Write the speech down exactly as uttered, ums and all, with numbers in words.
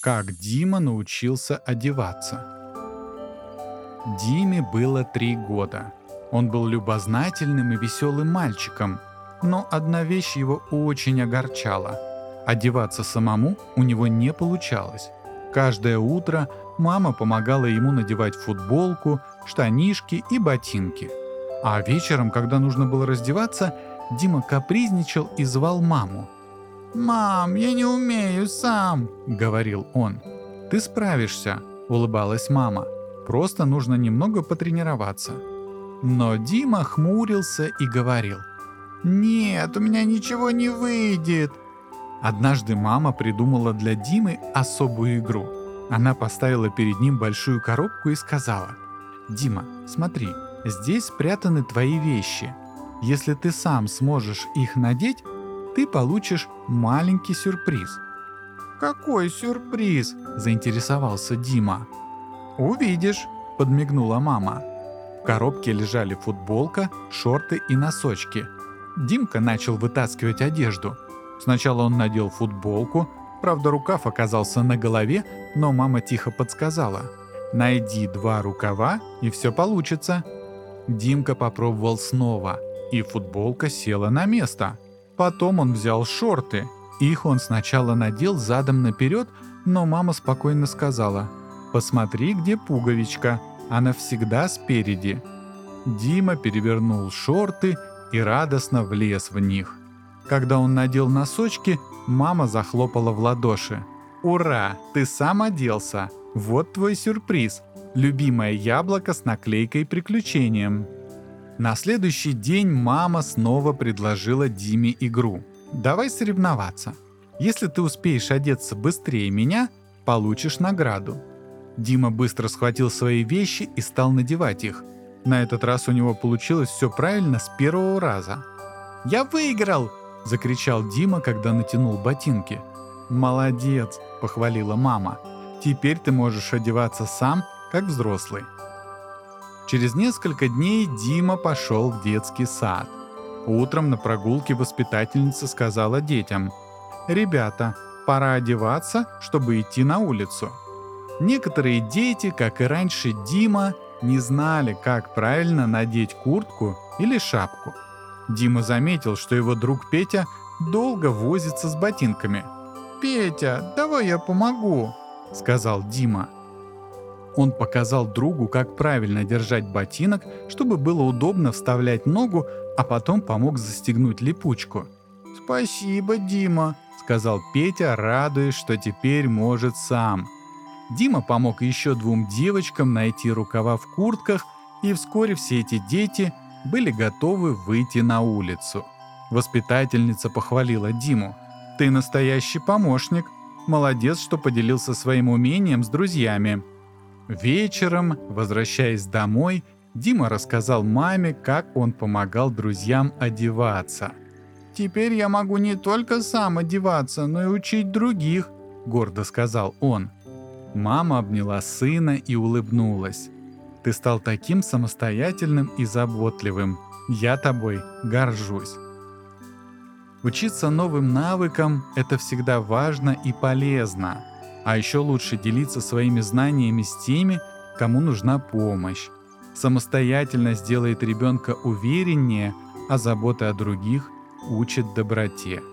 Как Дима научился одеваться. Диме было три года. Он был любознательным и веселым мальчиком, но одна вещь его очень огорчала. Одеваться самому у него не получалось. Каждое утро мама помогала ему надевать футболку, штанишки и ботинки. А вечером, когда нужно было раздеваться, Дима капризничал и звал маму. «Мам, я не умею сам», — говорил он. «Ты справишься», — улыбалась мама. «Просто нужно немного потренироваться». Но Дима хмурился и говорил. «Нет, у меня ничего не выйдет». Однажды мама придумала для Димы особую игру. Она поставила перед ним большую коробку и сказала: «Дима, смотри, здесь спрятаны твои вещи. Если ты сам сможешь их надеть, ты получишь маленький сюрприз». «Какой сюрприз?» – заинтересовался Дима. «Увидишь», – подмигнула мама. В коробке лежали футболка, шорты и носочки. Димка начал вытаскивать одежду. Сначала он надел футболку, правда рукав оказался на голове, но мама тихо подсказала: «Найди два рукава, и все получится». Димка попробовал снова, и футболка села на место. Потом он взял шорты. Их он сначала надел задом наперед, но мама спокойно сказала: «Посмотри, где пуговичка, она всегда спереди». Дима перевернул шорты и радостно влез в них. Когда он надел носочки, мама захлопала в ладоши. «Ура, ты сам оделся! Вот твой сюрприз! Любимое яблоко с наклейкой «Приключением». На следующий день мама снова предложила Диме игру. «Давай соревноваться. Если ты успеешь одеться быстрее меня, получишь награду». Дима быстро схватил свои вещи и стал надевать их. На этот раз у него получилось все правильно с первого раза. «Я выиграл!» – закричал Дима, когда натянул ботинки. «Молодец!» – похвалила мама. «Теперь ты можешь одеваться сам, как взрослый». Через несколько дней Дима пошел в детский сад. Утром на прогулке воспитательница сказала детям: «Ребята, пора одеваться, чтобы идти на улицу». Некоторые дети, как и раньше Дима, не знали, как правильно надеть куртку или шапку. Дима заметил, что его друг Петя долго возится с ботинками. «Петя, давай я помогу», — сказал Дима. Он показал другу, как правильно держать ботинок, чтобы было удобно вставлять ногу, а потом помог застегнуть липучку. «Спасибо, Дима», — сказал Петя, радуясь, что теперь может сам. Дима помог еще двум девочкам найти рукава в куртках, и вскоре все эти дети были готовы выйти на улицу. Воспитательница похвалила Диму. «Ты настоящий помощник. Молодец, что поделился своим умением с друзьями». Вечером, возвращаясь домой, Дима рассказал маме, как он помогал друзьям одеваться. «Теперь я могу не только сам одеваться, но и учить других», — гордо сказал он. Мама обняла сына и улыбнулась. «Ты стал таким самостоятельным и заботливым. Я тобой горжусь». Учиться новым навыкам – это всегда важно и полезно. А еще лучше делиться своими знаниями с теми, кому нужна помощь. Самостоятельность делает ребенка увереннее, а забота о других учит доброте.